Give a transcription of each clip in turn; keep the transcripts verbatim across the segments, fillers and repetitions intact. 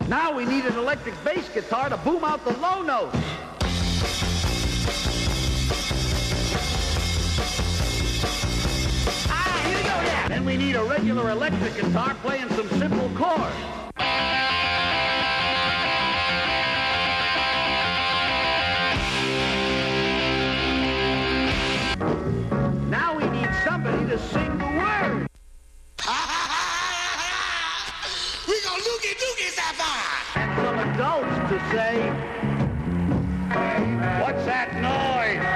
Now we need an electric bass guitar to boom out the low notes. Ah, here we go, yeah. Then we need a regular electric guitar playing some simple chords. Now we need somebody to sing the words. We gonna loogie doogie sapphire. And some adults to say, what's that noise?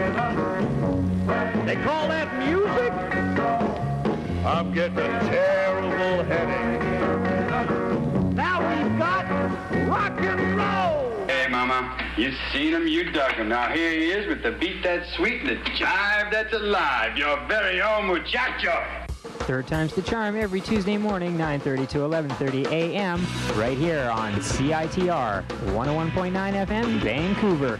They call that music? I'm getting a terrible headache. Now we've got rock and roll. Hey, Mama, you seen him, you dug him. Now here he is with the beat that's sweet and the jive that's alive. Your very own muchacho. Third time's the charm every Tuesday morning, nine thirty to eleven thirty a m, right here on C I T R, one oh one point nine F M, Vancouver.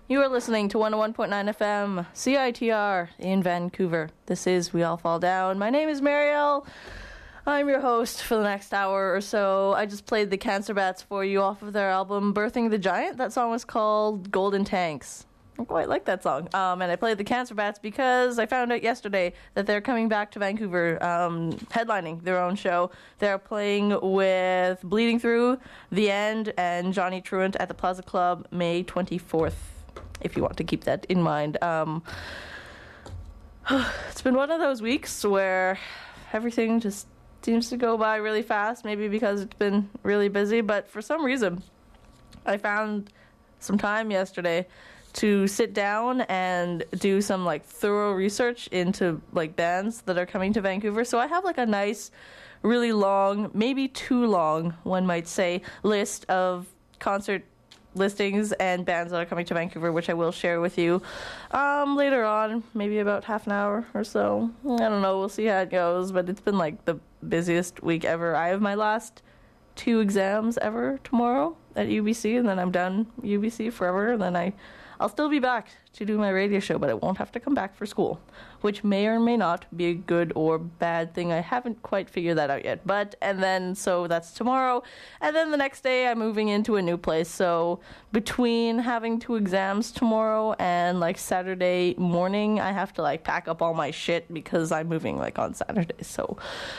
You are listening to one oh one point nine F M, C I T R in Vancouver. This is We All Fall Down. My name is Marielle. I'm your host for the next hour or so. I just played the Cancer Bats for you off of their album Birthing the Giant. That song was called Golden Tanks. I quite like that song. Um, and I played the Cancer Bats because I found out yesterday that they're coming back to Vancouver, um, headlining their own show. They're playing with Bleeding Through, The End, and Johnny Truant at the Plaza Club May twenty-fourth, if you want to keep that in mind. Um, it's been one of those weeks where everything just seems to go by really fast, maybe because it's been really busy, but for some reason, I found some time yesterday to sit down and do some like thorough research into like bands that are coming to Vancouver. So I have like a nice, really long, maybe too long, one might say, list of concert listings and bands that are coming to Vancouver, which I will share with you um, later on, maybe about half an hour or so. I don't know, we'll see how it goes, but it's been like the busiest week ever. I have my last two exams ever tomorrow at U B C, and then I'm done U B C forever, and then I I'll still be back to do my radio show, but I won't have to come back for school, which may or may not be a good or bad thing. I haven't quite figured that out yet. But, and then, so that's tomorrow. And then the next day, I'm moving into a new place. So between having two exams tomorrow and, like, Saturday morning, I have to, like, pack up all my shit because I'm moving, like, on Saturday. So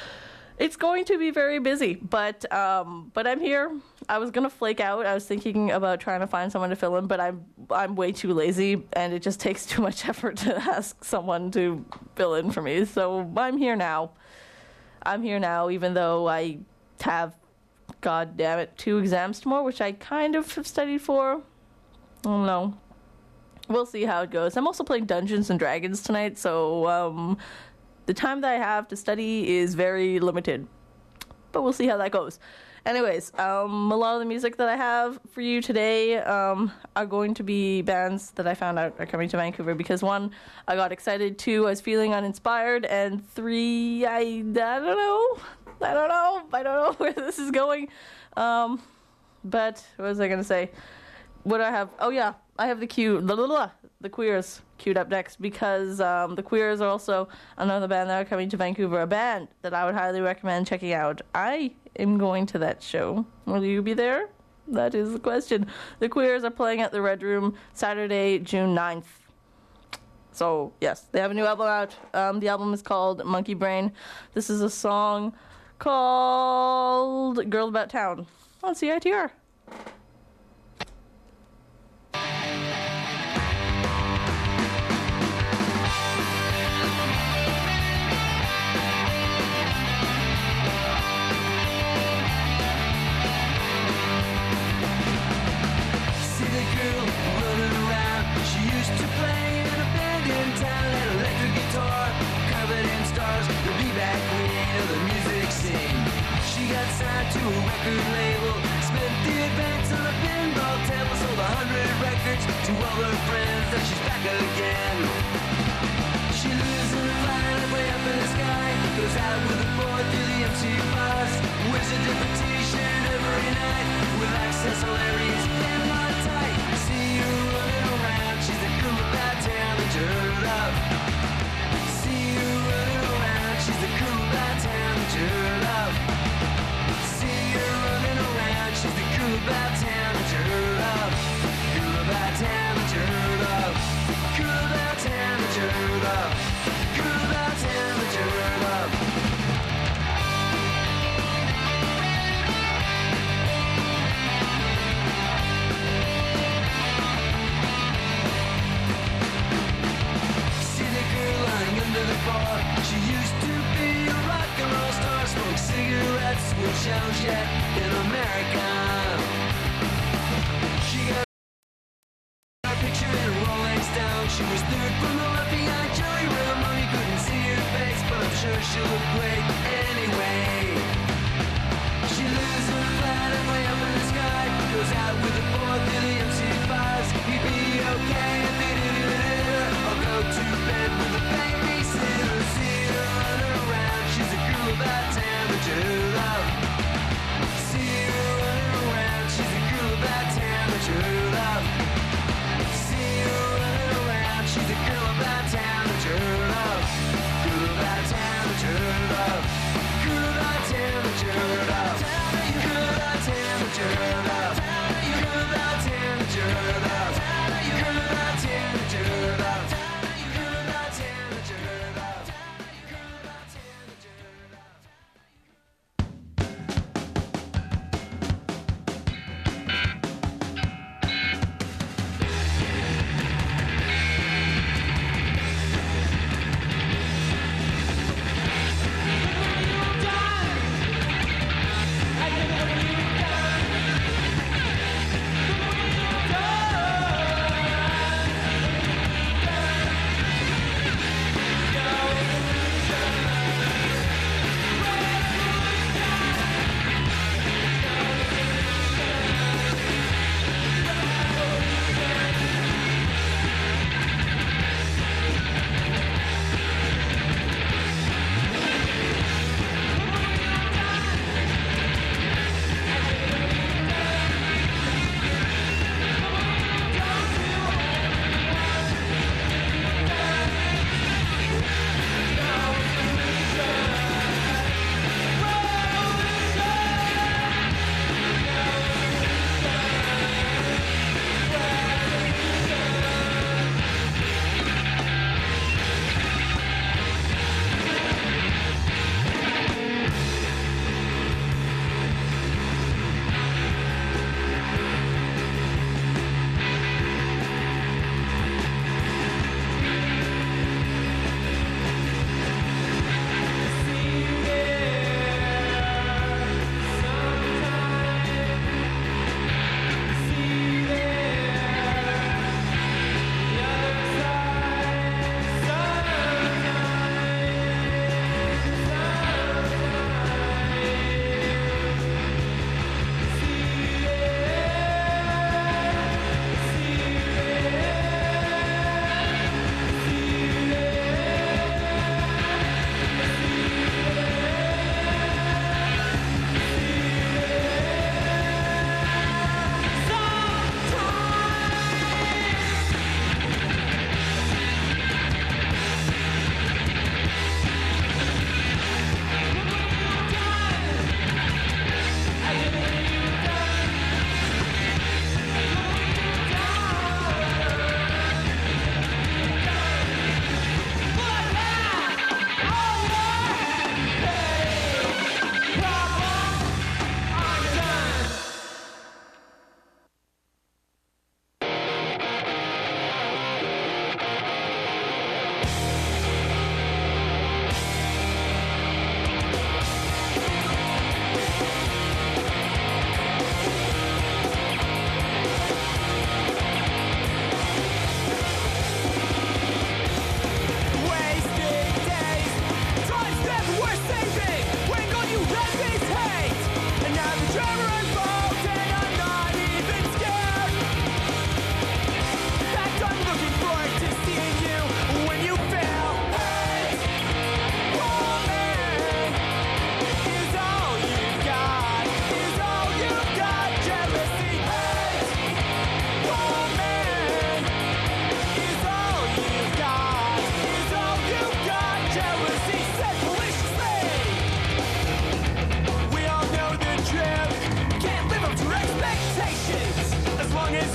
it's going to be very busy, but um, but I'm here. I was gonna flake out. I was thinking about trying to find someone to fill in, but I'm I'm way too lazy, and it just takes too much effort to ask someone to fill in for me. So I'm here now. I'm here now, even though I have, god damn it, two exams tomorrow, which I kind of have studied for. I don't know. We'll see how it goes. I'm also playing Dungeons and Dragons tonight, so um. the time that I have to study is very limited, but we'll see how that goes. Anyways, um, a lot of the music that I have for you today um, are going to be bands that I found out are coming to Vancouver because, one, I got excited, two, I was feeling uninspired, and three, I, I don't know. I don't know. I don't know where this is going. Um, but what was I going to say? What do I have? Oh, yeah, I have the cue. Blah, blah, blah. The Queers queued up next because um, the Queers are also another band that are coming to Vancouver, a band that I would highly recommend checking out. I am going to that show. Will you be there? That is the question. The Queers are playing at the Red Room Saturday, June ninth. So, yes, they have a new album out. Um, the album is called Monkey Brain. This is a song called Girl About Town on C I T R. To a record label, spent the advance on a pinball table, sold a hundred records to all her friends. Now she's back again. She lives in a violet way up in the sky, goes out with a boy through the empty bars, wears a different t-shirt every night with accessories and on tight. See her running around, she's a girl about town and turned up. See her running around, she's a girl about town and turned up. She's the girl about town and turn up. Girl about town and turn up. Girl about town and turn up. Girl about town and turn up. See the girl lying under the bar. She used to be a rock and roll star. Smoked cigarettes with Joan Jett in America. She got a picture in a Rolling Stone. She was third from the left behind Joey Ramone. You couldn't see her face, but I'm sure she looked great anyway. She lives in a flat and way up in the sky. Goes out with a boy through the M C fives. He'd be okay if he did it. I'll go to bed with a babysitter. See her running around. She's a girl about town and turn up. See her running around. She's a girl about town and turn up. See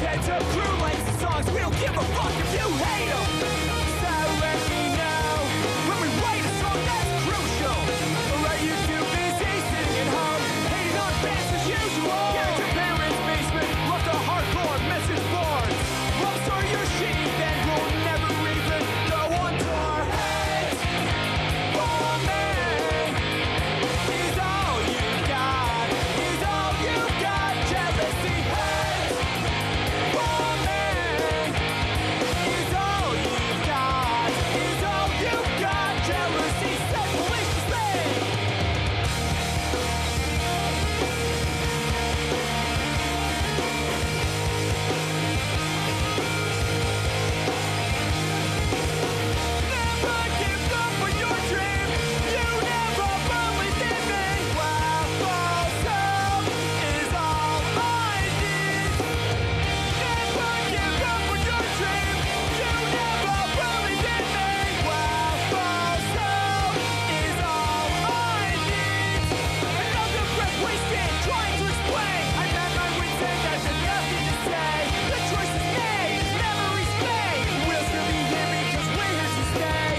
dead to prove like songs. We don't give a fuck if you hate them. So let me know when we write a song that's crucial. Or are you too busy sitting at home hating on bands as usual? Get your parents' basement, look a hardcore message boards. Love story you're shitty, then we'll never even go on tour. Hate for me is all you got, is all you got. Jealousy, hate for me is all you got, is all you got. Jealousy said maliciously. Never give up on your dream. You never believed in me. Well, falsehood is all I need. Never give up on your dream. You never believed in me. Well, falsehood is all I need. Another breath wasted trying to explain. I'm at my wit's end. I have nothing to say. The choice is made. Memories fade. We'll still be here because we're here to stay.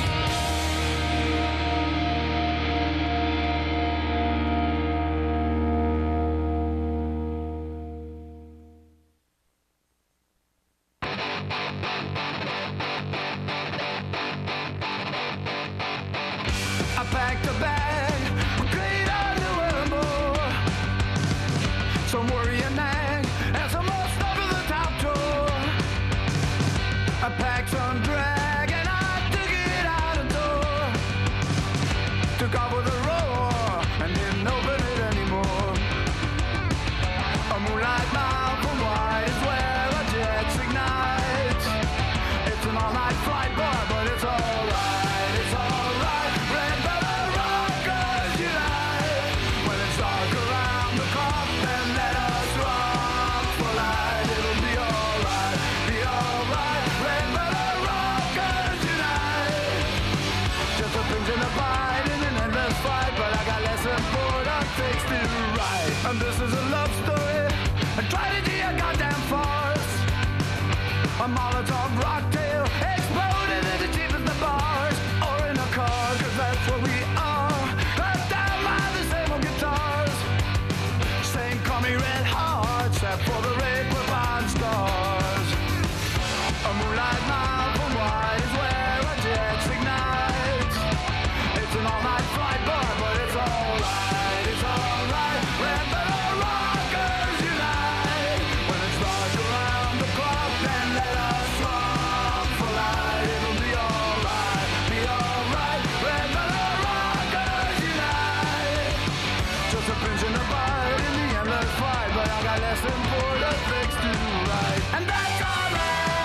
I packed a bag, a great underwear, some worry and nag, and some more stuff at the top drawer. I packed some drag and I took it out the door. Took off with a roar and didn't open it anymore. A moonlight mile from white is where a jet ignites. It's an all-night flight, boy, but it's alright, it's alright. Red Bella Rockers unite. When it's dark around the clock, then let us rock for light. It'll be alright, be alright. Red Bella Rockers unite. Just a pinch in the bite in an endless fight, but I got less important things to write. And this is a love story, a tragedy, a goddamn farce. A Molotov rocktail exploded in the deep of the bars, or in a car, cause that's what we are. Left down by the same old guitars. Same call me red hot, except for the red ribbon stars. A moonlight mile from white is where a jet ignites. It's an all-night flight, boy, but it's alright, it's alright. Red Bella Rockers unite. When it's dark around the clock, then let us rock for light. It'll be alright, be alright. Red Bella Rockers unite. Just a pinch in the bite in the endless fight, but I got less important things to write, and that's alright.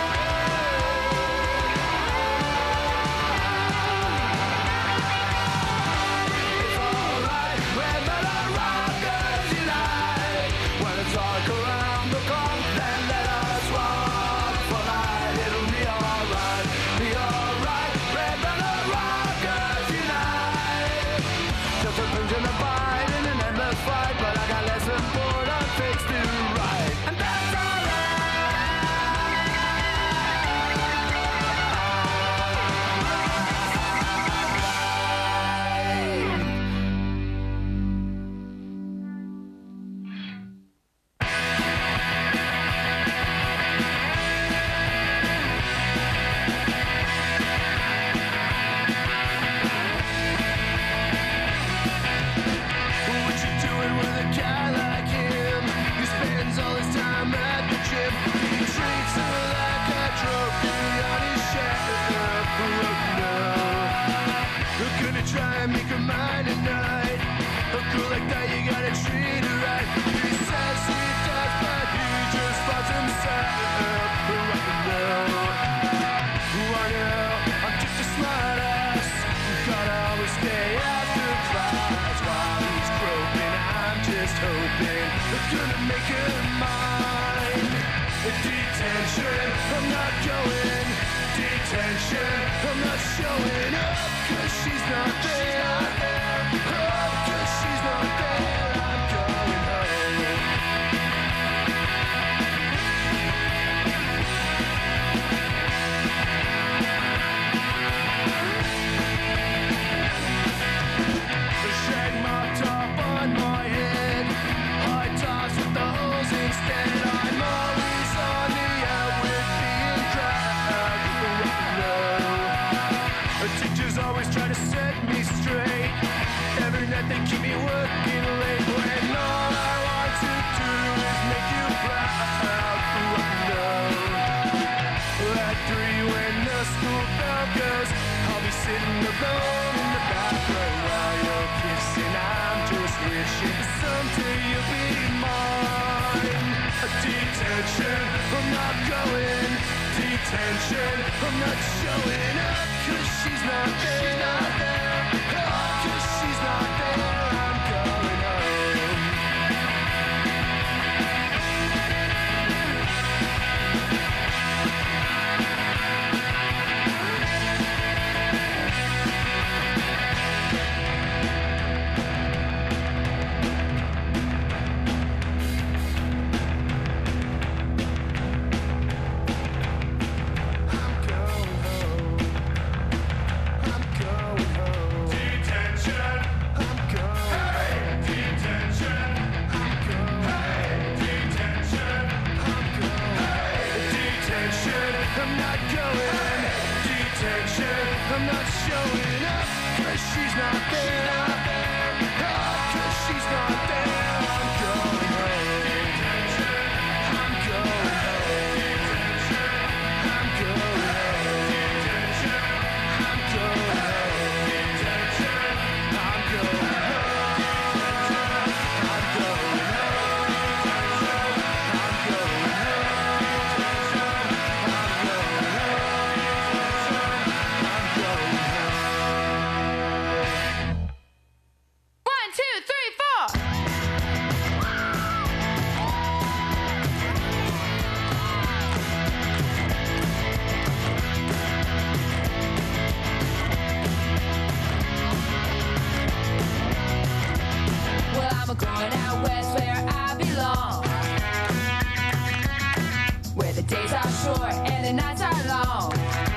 It's alright, Red Bella Rockers unite. When it's dark around the clock, then let us rock for light. It'll be alright, be alright. Red Bella Rockers unite. Just a pinch in the bite in an endless fight, but I got less important things to write, and that's alright. What you doing with a guy like him? He spends all his time at the gym. He treats her like a trophy on his shelf. We're gonna try and make her mine tonight. A girl like that, you gotta treat her right. He says he does, but he just finds himself rock and roll. I know, I'm just a smart ass. Gotta always stay after class while he's groping. I'm just hoping they're gonna make her mine. Detention, I'm not going. Detention, I'm not showing up. Cause she's not there. Oh, cause she's not there. I'm going home. Detention, I'm not going. Detention, I'm not showing up. Cause she's not there. She's not there. Cause she's not there. I'm going home. I'm not going. Detention, I'm not showing up. Cause she's not there. Cause she's not there. I'm going home. I'm going home. I'm going home. I'm going home. I'm going going out west where I belong, where the days are short and the nights are long.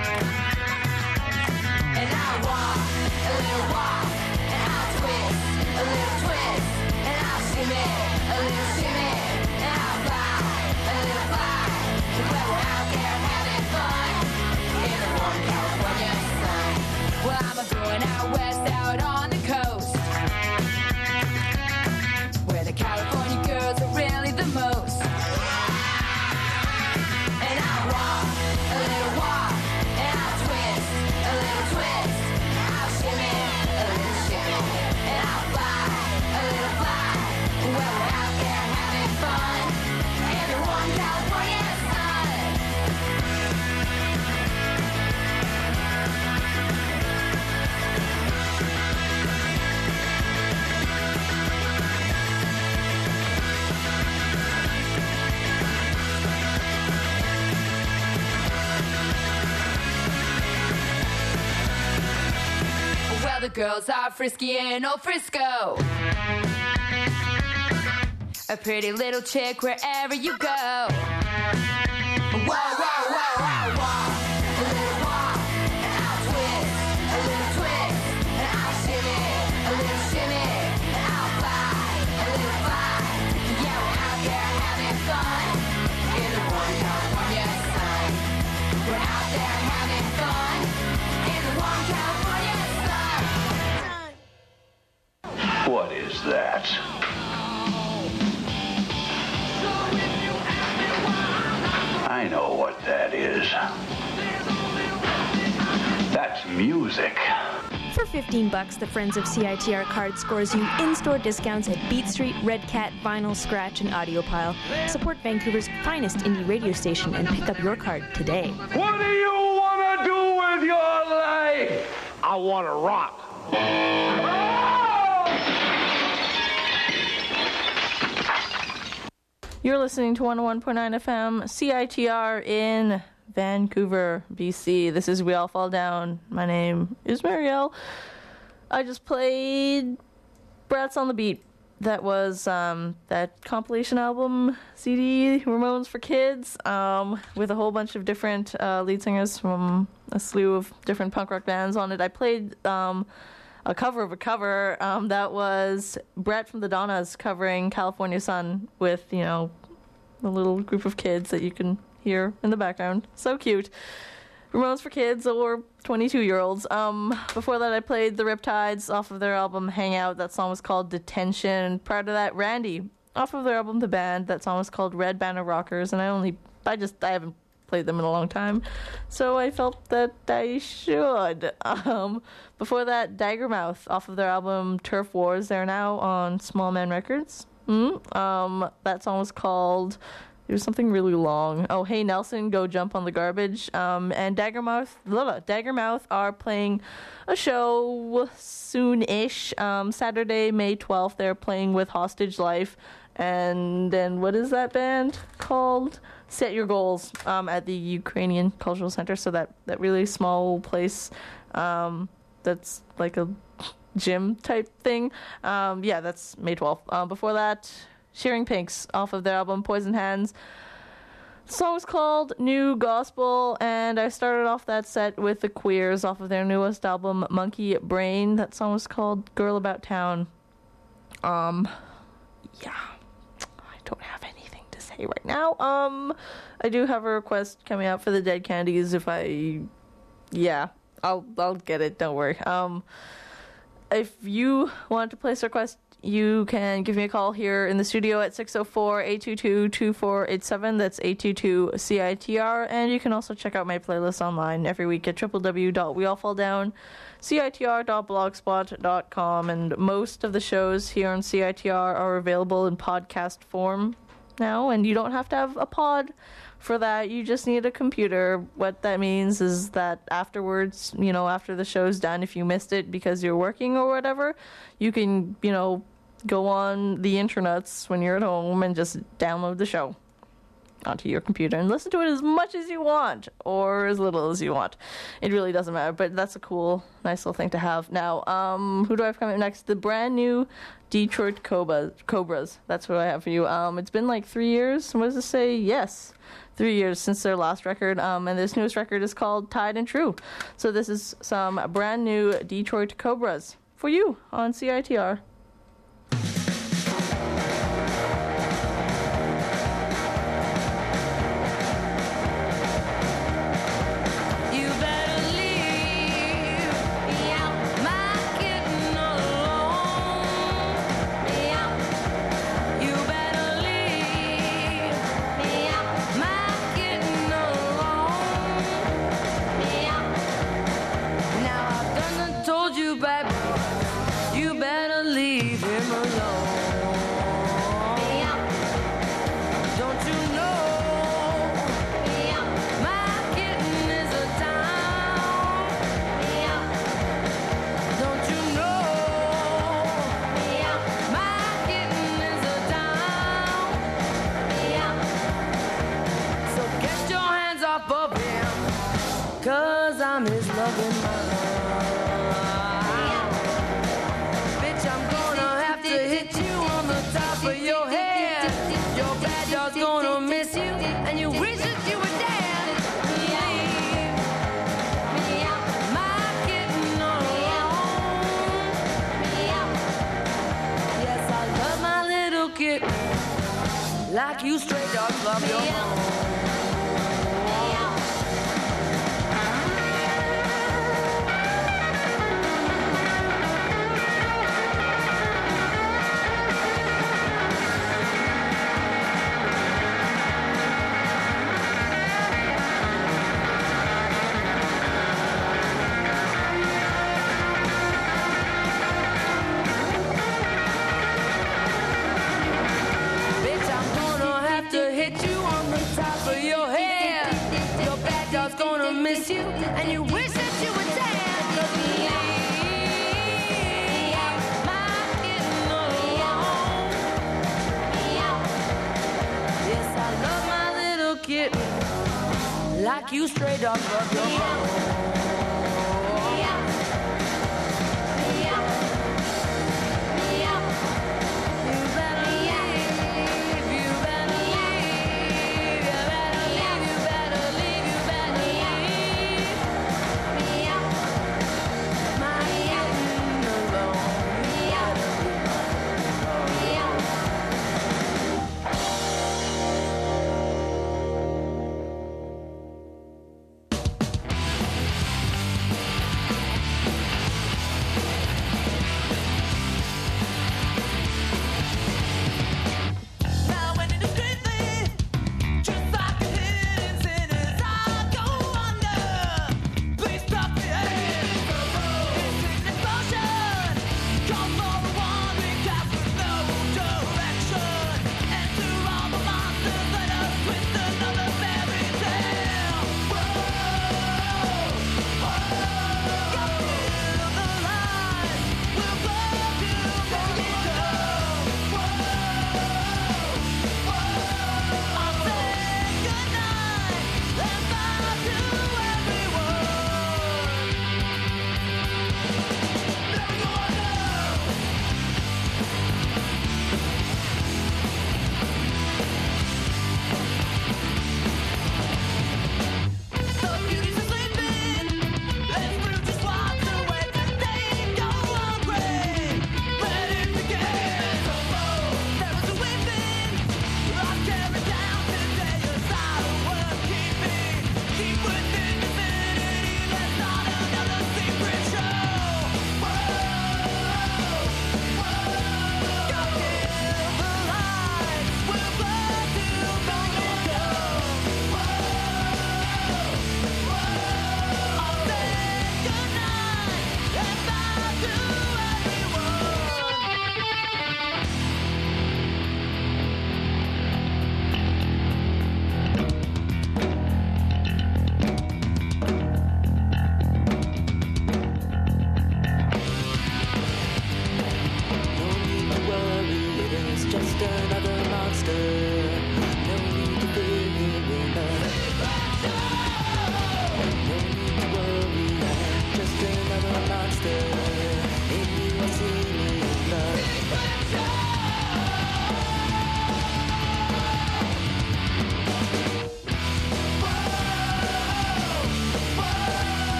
And I'll walk a little walk, and I'll twist a little twist, and I'll shimmy a little shimmy, and I'll fly a little fly. Well, we're out there having fun in the warm California sun. Well, I'm going out west, out on the coast, California girls are really the most. And I'll walk a little walk, and I'll twist a little twist. I'll shimmy a little shimmy, and I'll fly a little fly. Well, we're out there having fun in the warm California sun. Well, the girls are frisky in old Frisco, a pretty little chick wherever you go. Whoa, whoa, whoa, whoa, whoa. A little walk, and I'll twist a little twist, and I'll shimmy a little shimmy, and I'll fly a little fly. Yeah, we're out there having fun in the warm California sun. We're out there having fun in the warm California sun. What is that? I know what that is. That's music. For fifteen bucks, the Friends of C I T R card scores you in-store discounts at Beat Street, Red Cat, Vinyl, Scratch, and Audiopile. Support Vancouver's finest indie radio station and pick up your card today. What do you want to do with your life? I want to rock. You're listening to one oh one point nine F M C I T R in Vancouver, B C. This is We All Fall Down. My name is Marielle. I just played Brats on the Beat. That was um, that compilation album C D, Ramones for Kids, um, with a whole bunch of different uh, lead singers from a slew of different punk rock bands on it. I played um, a cover of a cover. Um, that was Brett from the Donnas covering California Sun with, you know, a little group of kids that you can hear in the background. So cute. Ramones for Kids, or twenty-two-year-olds. Um, before that, I played the Riptides off of their album Hangout. That song was called Detention. Prior to that, Randy off of their album The Band. That song was called Red Banner Rockers. And I only, I just, I haven't played them in a long time, so I felt that I should. Um, before that, Daggermouth off of their album Turf Wars. They're now on Small Man Records. Mm-hmm. Um, that song was called It was something really long. Oh, Hey Nelson, Go Jump on the Garbage. Um, and Daggermouth, blah, Daggermouth are playing a show soon-ish. Um, Saturday, May twelfth, they're playing with Hostage Life. And then what is that band called? Set Your Goals um, at the Ukrainian Cultural Center. So that, that really small place um, that's like a gym type thing. Um, yeah, that's May twelfth. Uh, before that, Shearing Pinks off of their album Poison Hands. The song was called New Gospel, and I started off that set with the Queers off of their newest album Monkey Brain. That song was called Girl About Town. Um, yeah, I don't have anything to say right now. Um, I do have a request coming out for the Dead Candies. If I, yeah, I'll I'll get it. Don't worry. Um, if you want to place a request, you can give me a call here in the studio at six oh four, eight two two, two four eight seven. That's eight two two C I T R. And you can also check out my playlist online every week at w w w dot we all fall down c i t r dot blogspot dot com. And most of the shows here on C I T R are available in podcast form now. And you don't have to have a pod for that. You just need a computer. What that means is that afterwards, you know, after the show's done, if you missed it because you're working or whatever, you can, you know, go on the internets when you're at home and just download the show onto your computer and listen to it as much as you want or as little as you want. It really doesn't matter, but that's a cool, nice little thing to have. Now, um, who do I have coming up next? The brand new Detroit Cobras. Cobras. That's what I have for you. Um, it's been like three years. What does it say? Yes. Three years since their last record, um, and this newest record is called Tied and True. So this is some brand new Detroit Cobras for you on C I T R. Cause I'm his loving man. Bitch, I'm gonna have to hit you on the top of your head. Your bad dog's gonna miss you, and you wish that you were dead. Leave my kitten alone. Yes, I love my little kitten, like you stray dogs love your home. Miss you, and you wish that you were dead. Cause me, my kitten alone. Yes, I love my little kitten, like you stray dogs love your home.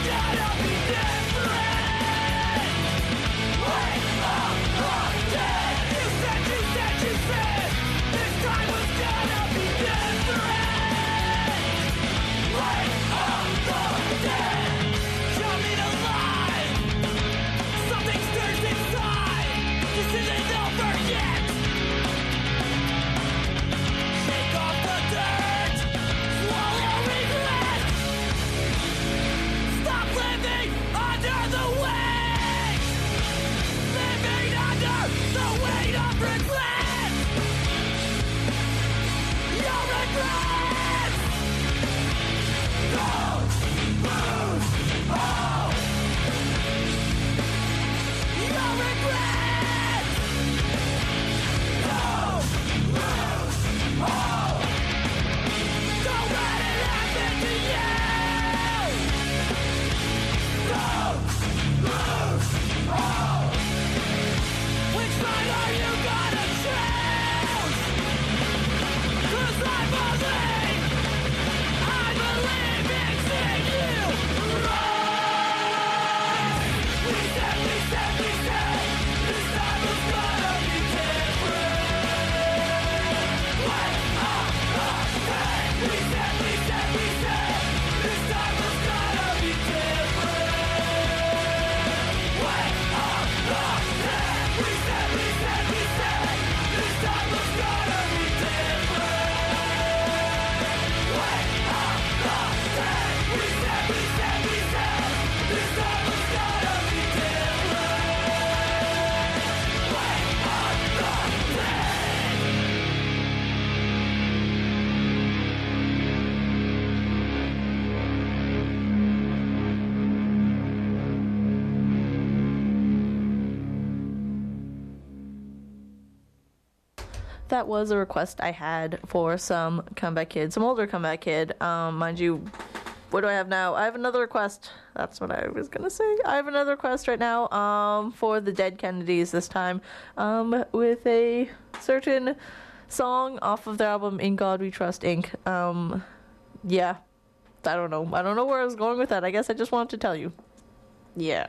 That was a request I had for some Comeback Kid, some older Comeback Kid. Um, mind you, what do I have now? I have another request. That's what I was gonna say. I have another request right now um, for the Dead Kennedys this time um, with a certain song off of their album In God We Trust, Incorporated. Um, yeah, I don't know. I don't know where I was going with that. I guess I just wanted to tell you. Yeah.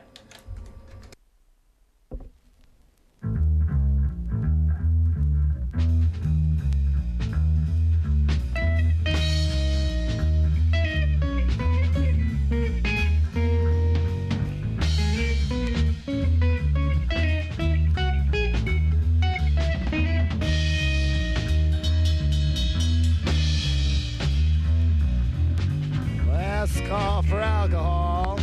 Last call for alcohol.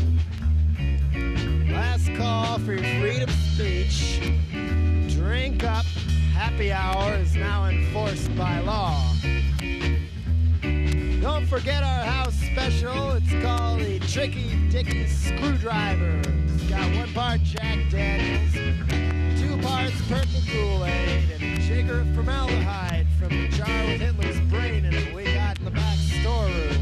Last call for your freedom of speech. Drink up. Happy hour is now enforced by law. Don't forget our house special. It's called the Tricky Dicky Screwdriver. It's got one part Jack Daniels, two parts purple Kool-Aid, and a shaker of formaldehyde from the jar with Hitler's brain in it we got in the back storeroom.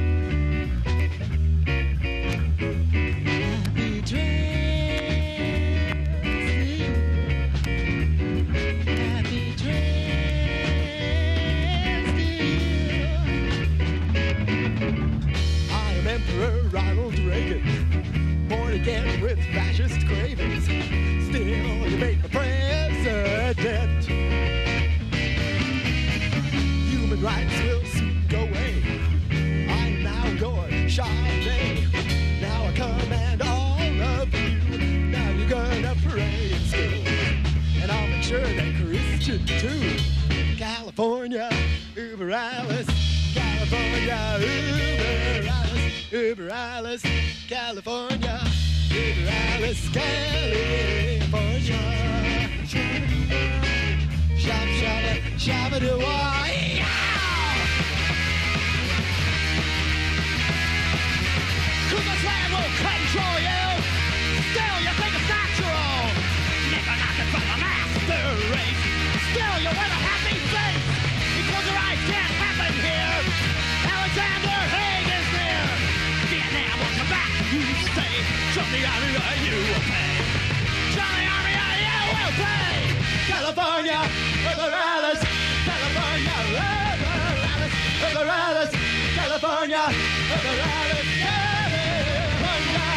Ronald Reagan, born again with fascist cravings. Still, you make me president. Human rights will soon go away. I'm now your Charlie. Now I command all of you. Now you're gonna pray in school, and I'll make sure that Christian too. California, Uber Alice. California, Uber Alice. Uber Alice, California, Uber Alice, California. Shop, shop, shop, do I? Cause the slam will control you. Still, you think it's natural. Never nothing but a master race. Still, you wear a happy face. Because your eyes can't happen here. Alexander Haig is near. Vietnam will come back, you stay. Join the army or you will pay. Join the army or you will pay. California, Uber Alice. California, Uber Alice. Uber Alice. California, Uber Alice. California.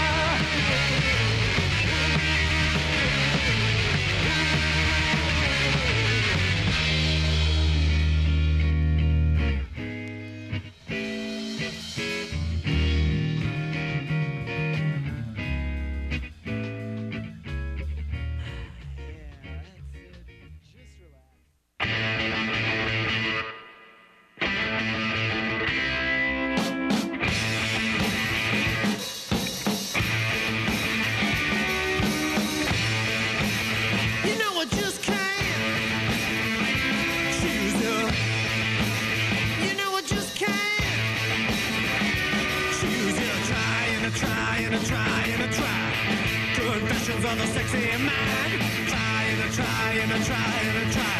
and a try and a try. Confessions of the sexy man. Try and a try and a try and a try.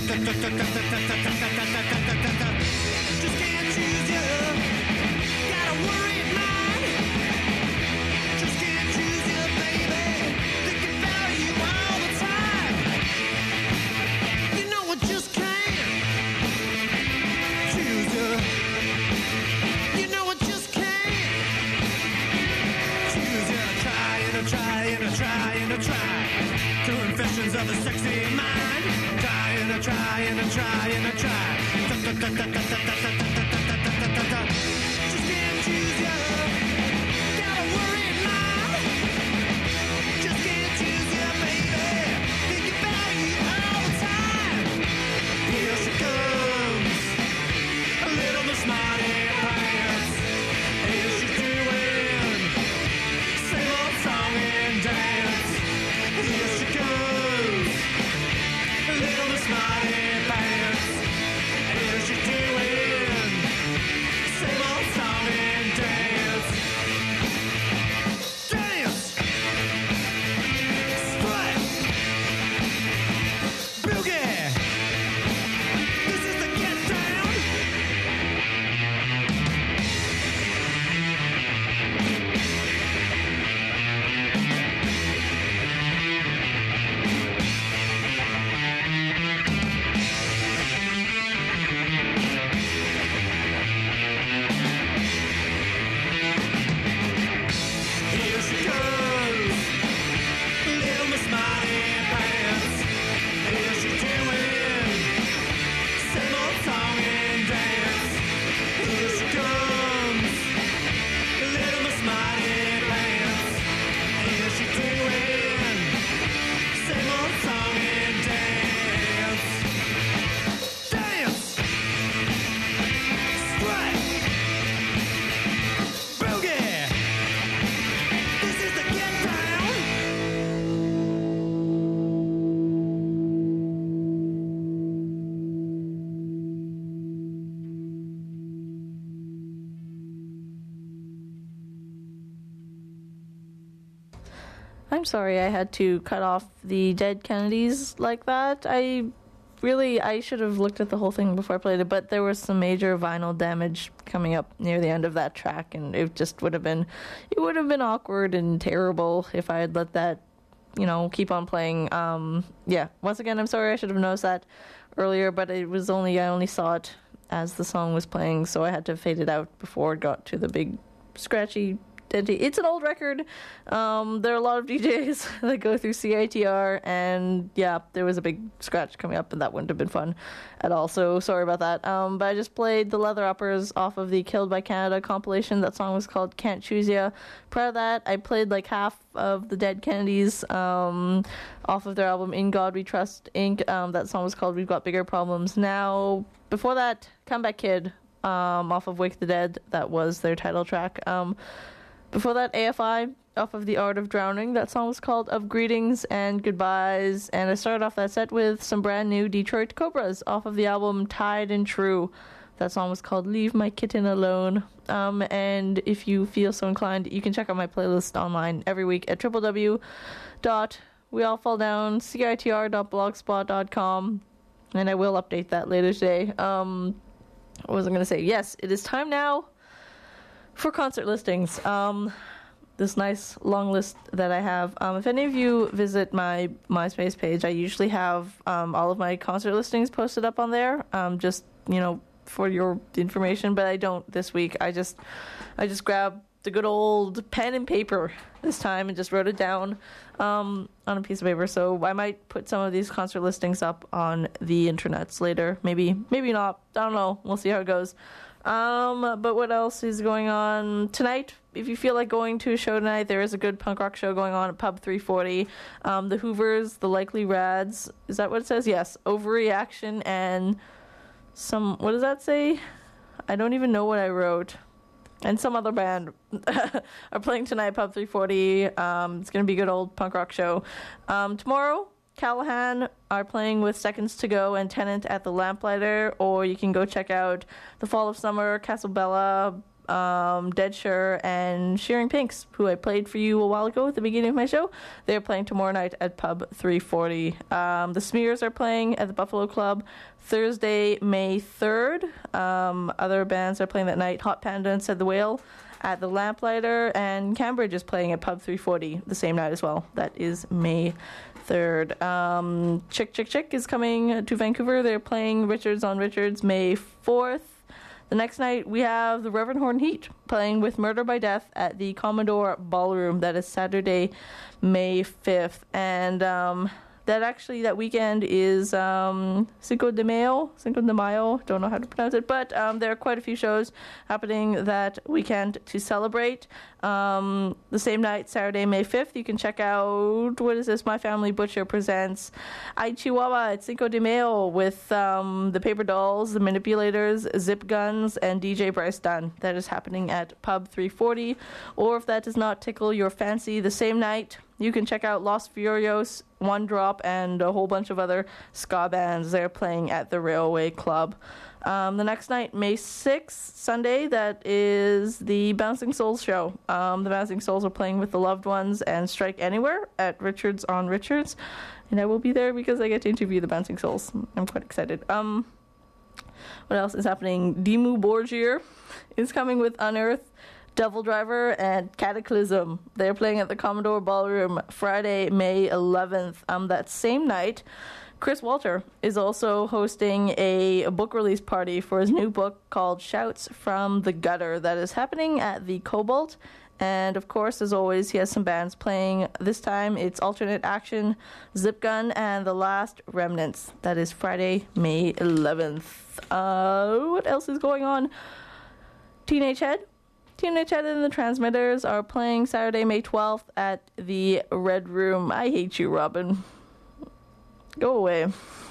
Just can't choose you. Got a worried mind. Just can't choose you, baby. Thinking about you all the time. You know I just can't choose you. You know I just can't choose you. Try and a try and a try and a try. Confessions of the sexy mind. Try and a try and a try and a try. Just can't choose you. Got a worried mind. Just can't choose you, baby. Thinking about you all the time. Here she comes, a little Miss Smarty Pants. Here she's doing same old song and dance. Here she goes, a little Miss Smarty Pants. Here she's doing same old song and dance. Dance, strut, boogie. This is the get down. Here she goes, little Miss Smarty Pants. Here she's doing same old song and dance. Here she comes, little Miss Smarty Pants. Here she's doing same old song and dance. Dance, strut, boogie. This is the get down. I'm sorry I had to cut off the Dead Kennedys like that. I really, I should have looked at the whole thing before I played it, but there was some major vinyl damage coming up near the end of that track, and it just would have been, it would have been awkward and terrible if I had let that, you know, keep on playing. Um, yeah, once again, I'm sorry, I should have noticed that earlier, but it was only, I only saw it as the song was playing, so I had to fade it out before it got to the big scratchy denty. It's an old record. Um, there are a lot of D Js that go through C I T R, and yeah, there was a big scratch coming up, and that wouldn't have been fun at all, so sorry about that. Um, but I just played the Leather Uppers off of the Killed by Canada compilation. That song was called Can't Choose Ya. Prior to that, I played like half of the Dead Kennedys um, off of their album In God We Trust, Incorporated. Um, that song was called We've Got Bigger Problems Now. Before that, Comeback Kid um, off of Wake the Dead. That was their title track. Um, Before that, A F I off of The Art of Drowning. That song was called Of Greetings and Goodbyes. And I started off that set with some brand new Detroit Cobras off of the album Tied and True. That song was called Leave My Kitten Alone. Um, and if you feel so inclined, you can check out my playlist online every week at w w w dot we all fall down c i t r dot blogspot dot com. And I will update that later today. Um, what was I going to say? Yes, it is time now for concert listings. Um, this nice long list that I have. Um, if any of you visit my MySpace page, I usually have um, all of my concert listings posted up on there. Um, just, you know, for your information, but I don't this week. I just, I just grabbed the good old pen and paper this time and just wrote it down um, on a piece of paper. So I might put some of these concert listings up on the internets later. Maybe, maybe not. I don't know. We'll see how it goes. Um, but what else is going on tonight? If you feel like going to a show tonight, there is a good punk rock show going on at Pub three forty. Um, the Hoovers, the Likely Rads, is that what it says? Yes. Overreaction and some, what does that say? I don't even know what I wrote. And some other band are playing tonight at Pub three forty. Um, it's going to be a good old punk rock show. Um, tomorrow, Callahan are playing with Seconds to Go and Tenant at the Lamplighter, or you can go check out The Fall of Summer, Castle Bella, um, Dead Sure, and Shearing Pinks, who I played for you a while ago at the beginning of my show. They're playing tomorrow night at Pub three forty. Um, the Smears are playing at the Buffalo Club Thursday, May third. Um, other bands are playing that night. Hot Panda and Said the Whale at the Lamplighter, and Cambridge is playing at Pub three forty the same night as well. That is May third. Um, Chick Chick Chick is coming to Vancouver. They're playing Richards on Richards May fourth. The next night we have the Reverend Horn Heat playing with Murder by Death at the Commodore Ballroom. That is Saturday, May fifth. And um, that actually, that weekend is um, Cinco de Mayo. Cinco de Mayo. Don't know how to pronounce it. But um, there are quite a few shows happening that weekend to celebrate. Um, the same night, Saturday, May fifth, you can check out, what is this? My Family Butcher presents Ay Chihuahua at Cinco de Mayo with um, the Paper Dolls, the Manipulators, Zip Guns, and D J Bryce Dunn. That is happening at Pub three forty. Or if that does not tickle your fancy, the same night, you can check out Los Furios, One Drop, and a whole bunch of other ska bands. They're playing at the Railway Club. Um, the next night, May sixth, Sunday, that is the Bouncing Souls show. Um, the Bouncing Souls are playing with the Loved Ones and Strike Anywhere at Richards on Richards. And I will be there because I get to interview the Bouncing Souls. I'm quite excited. Um, what else is happening? Dimmu Borgir is coming with Unearth, Devil Driver, and Cataclysm. They're playing at the Commodore Ballroom Friday, May eleventh. Um, that same night, Chris Walter is also hosting a book release party for his new book called Shouts from the Gutter. That is happening at the Cobalt. And, of course, as always, he has some bands playing. This time, it's Alternate Action, Zip Gun, and The Last Remnants. That is Friday, May eleventh. Uh, what else is going on? Teenage Head. Teenage Head and the Transmitters are playing Saturday, May twelfth at the Red Room. I hate you, Robin. Go away.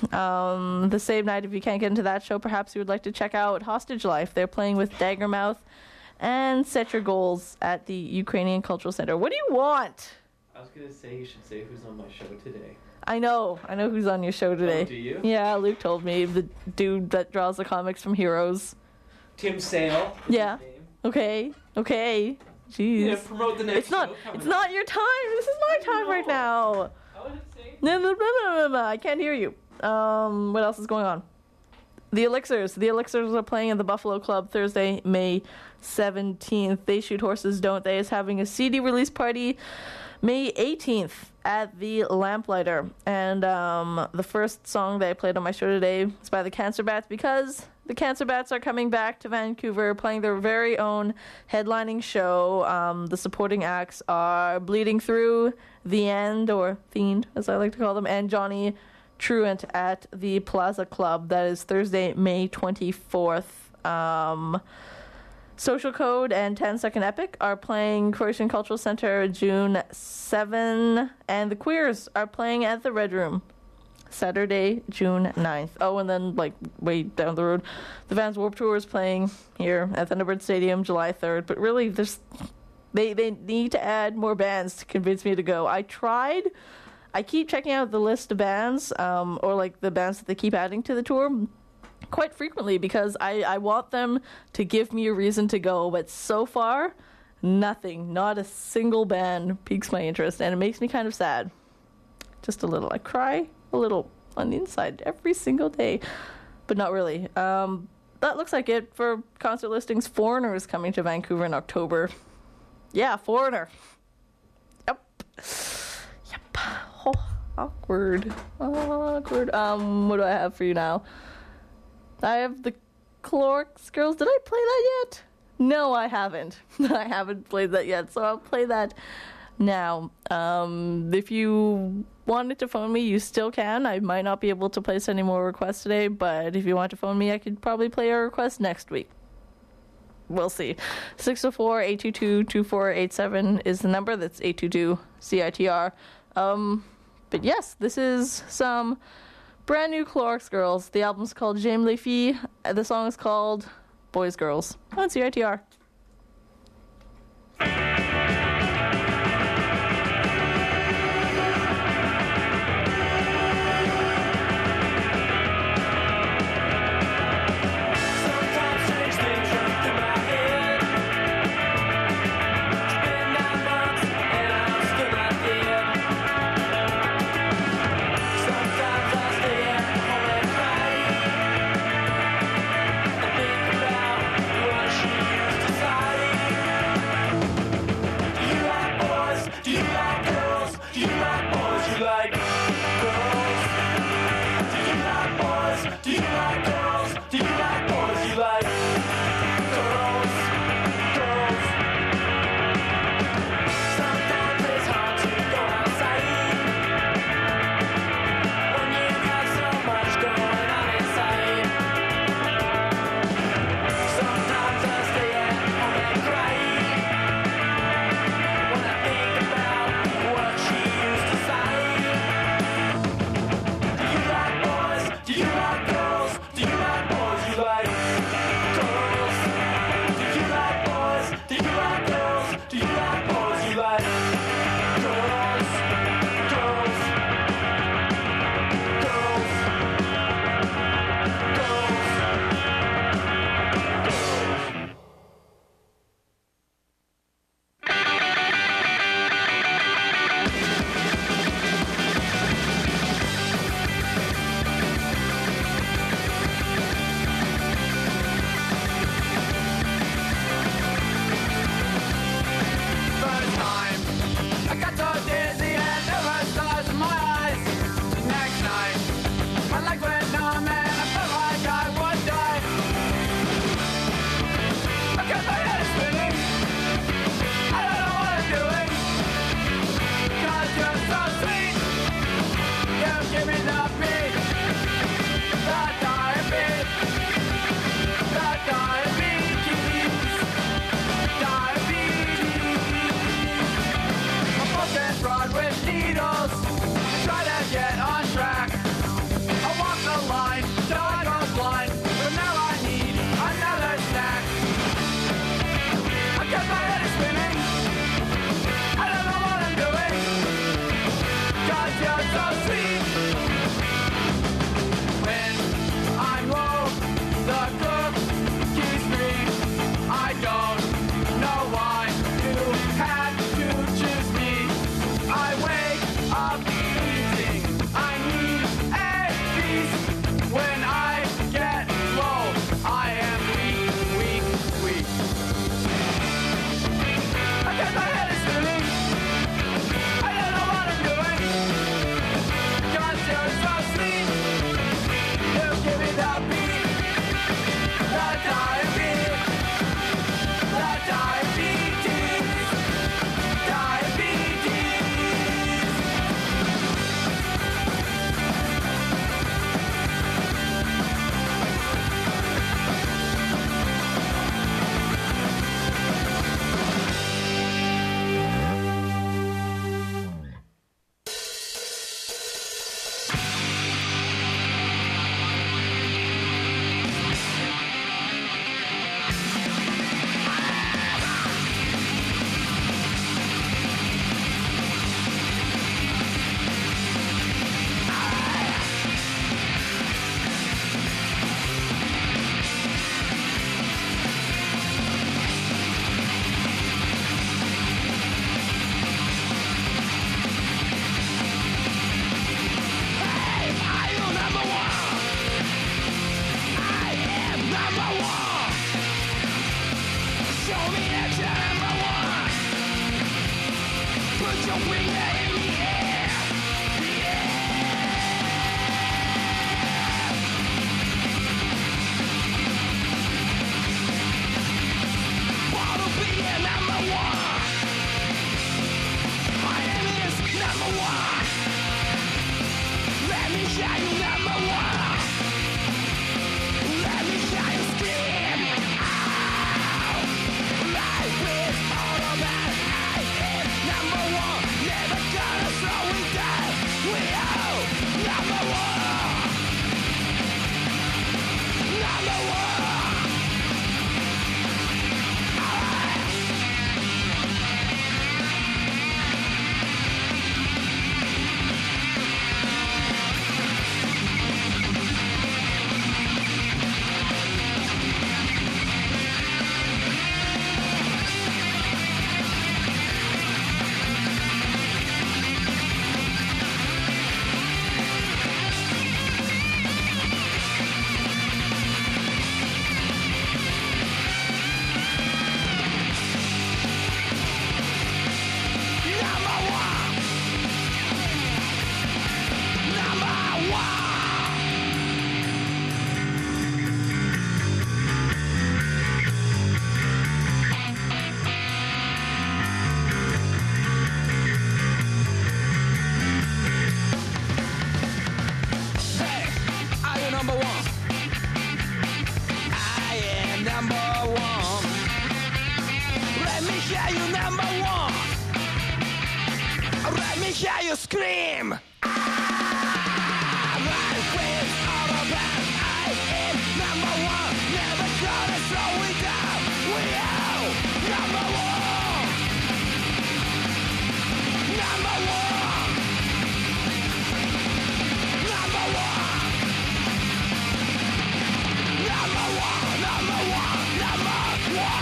Um, the same night, if you can't get into that show, perhaps you would like to check out Hostage Life. They're playing with Daggermouth and Set Your Goals at the Ukrainian Cultural Center. What do you want? I was going to say you should say who's on my show today. I know. I know who's on your show today. Oh, do you? Yeah, Luke told me. The dude that draws the comics from Heroes. Tim Sale. Yeah. Okay. Okay. Jeez. Yeah, promote the next It's not. show It's not your time. This is my time right now. No, no, no, no, no, no, I can't hear you. Um, what else is going on? The Elixirs. The Elixirs are playing at the Buffalo Club Thursday, May seventeenth. They Shoot Horses, Don't They is having a C D release party May eighteenth at the Lamplighter. And um, the first song that I played on my show today is by the Cancer Bats because the Cancer Bats are coming back to Vancouver, playing their very own headlining show. Um, the supporting acts are Bleeding Through, The End, or Fiend, as I like to call them, and Johnny Truant at the Plaza Club. That is Thursday, May twenty-fourth. Um, Social Code and ten Second Epic are playing Croatian Cultural Center June seventh, and the Queers are playing at the Red Room Saturday, June ninth. Oh, and then, like, way down the road, the Vans Warped Tour is playing here at Thunderbird Stadium July third. But really, there's they, they need to add more bands to convince me to go. I tried. I keep checking out the list of bands, um, or, like, the bands that they keep adding to the tour quite frequently because I, I want them to give me a reason to go. But so far, nothing. Not a single band piques my interest, and it makes me kind of sad. Just a little. I cry a little on the inside every single day, but not really. Um, that looks like it for concert listings. Foreigner is coming to Vancouver in October. Yeah, Foreigner. Yep. Yep. Oh, awkward. Awkward. Um, what do I have for you now? I have the Clorox Girls. Did I play that yet? No, I haven't. I haven't played that yet, so I'll play that now. Um, if you wanted to phone me, you still can. I might not be able to place any more requests today, but if you want to phone me, I could probably play a request next week. We'll see. six oh four, eight two two, two four eight seven is the number. That's eight two two C I T R. Um, but yes, this is some brand new Clorox Girls. The album's called J'aime les filles. The song is called Boys Girls on C I T R. Sometimes strange things run through my head. Do you like girls? Do you like boys? You like girls? Do you like boys? Do you like girls? Do you like boys? You like girls? Girls. Sometimes it's hard to go outside when you got so much going on inside. Sometimes I stay at home and cry when I think about what she used to say. Do you like boys? Do you like girls? Do you like boys? You like girls? Do you like boys? Do you like girls? Do you like boys? You like girls? Girls? Girls? Girls? Girls? First time, I got so dizzy and there were stars in my eyes. Next night, my legs went numb and I felt like I would die. I got my head spinning, I don't know what I'm doing. 'Cause you're so sweet, you give me the beat, the diabetes, the diabetes, diabetes. I'm fucking fraud with needles. Try to get on track. I walk the line till I go blind, but now I need another snack. I got my head spinning. I don't know what I'm doing. 'Cause you're so sweet. When I'm low, the cook keeps me. I don't know why you had to choose me. I wake up eating. I need a piece. When I get low, I am weak, weak, weak. I got my head is spinning. I don't know what I'm doing. 'Cause you're so sweet. You give me the beat. The diabetes. The diabetes. Diabetes. Never Let me hear you scream. My friends all around. I am number one. Never gonna slow me down. We are number one. Number one. Number one. Number one. Number one. Number one.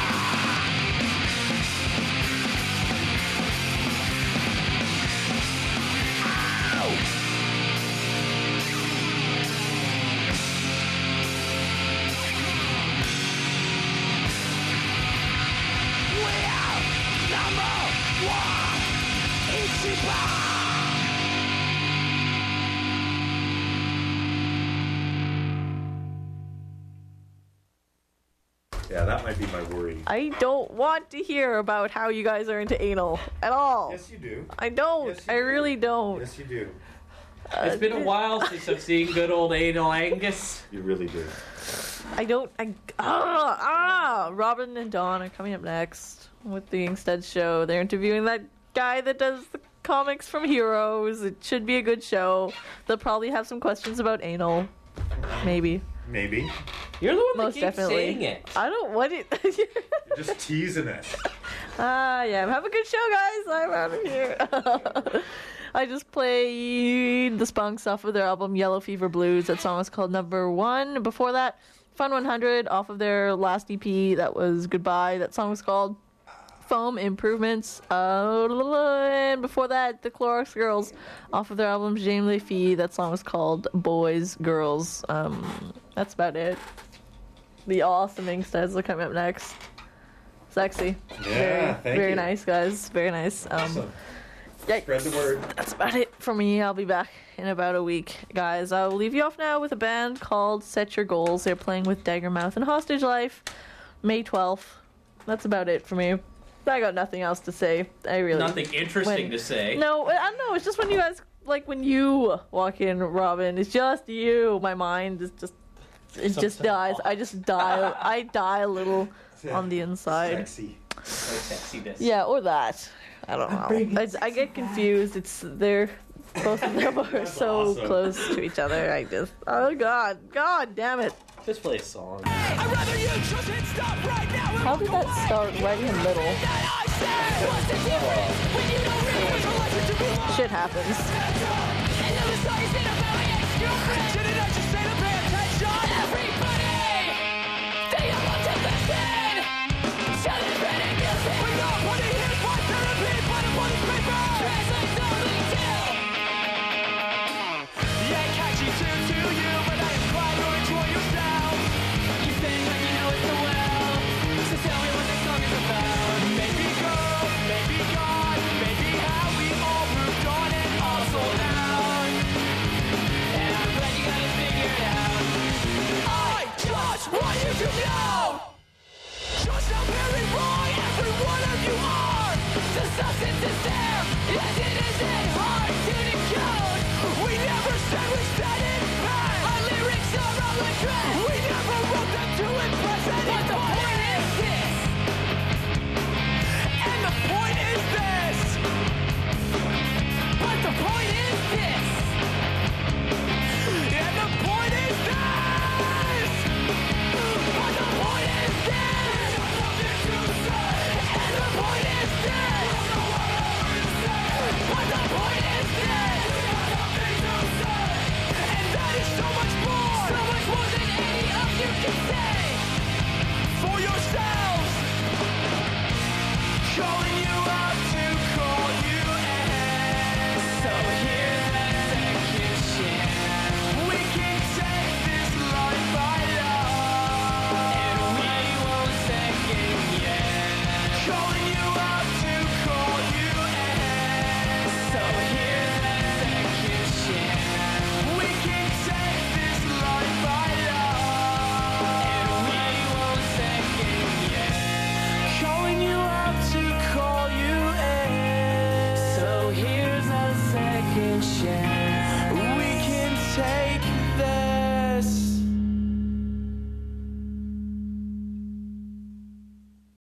Yeah, that might be my worry. I don't want to hear about how you guys are into anal at all. Yes, you do. I don't. Yes, you I do. really don't. Yes, you do. It's been a while since I've seen good old anal Angus. You really do. I don't. I ah ah. Robin and Dawn are coming up next with the Inkstead show. They're interviewing that guy that does the comics from Heroes. It should be a good show. They'll probably have some questions about anal. Maybe. Maybe. You're the one Most that keeps definitely. saying it. I don't want it. You're just teasing it. Ah, yeah. Have a good show, guys. I'm out of here. I just played the Spunks off of their album Yellow Fever Blues. That song was called Number One. Before that, Fun one hundred off of their last E P. That was Goodbye. That song was called Foam Improvements. Uh, and before that, the Clorox Girls off of their album J'aime les filles. That song was called Boys, Girls. Um, that's about it. The awesome Inksteads are coming up next. Sexy. Yeah, very, thank very you. nice, guys. Very nice. Um, Awesome. Yikes. Spread the word. That's about it for me. I'll be back in about a week, guys. I'll leave you off now with a band called Set Your Goals. They're playing with Daggermouth and Hostage Life, May twelfth. That's about it for me. I got nothing else to say. I really Nothing interesting when- to say. No, I don't know. It's just when you guys like when you walk in, Robin. It's just you. My mind is just it just dies. I just die. I die a little on the inside. Sexy. Like sexiness. Yeah, or that. I don't know. I, I get confused. It's they're both of them are so awesome. close to each other. I just oh god, god damn it. Just play a song. I'd rather you just hit stop right now. How did that start right in the middle? Shit happens.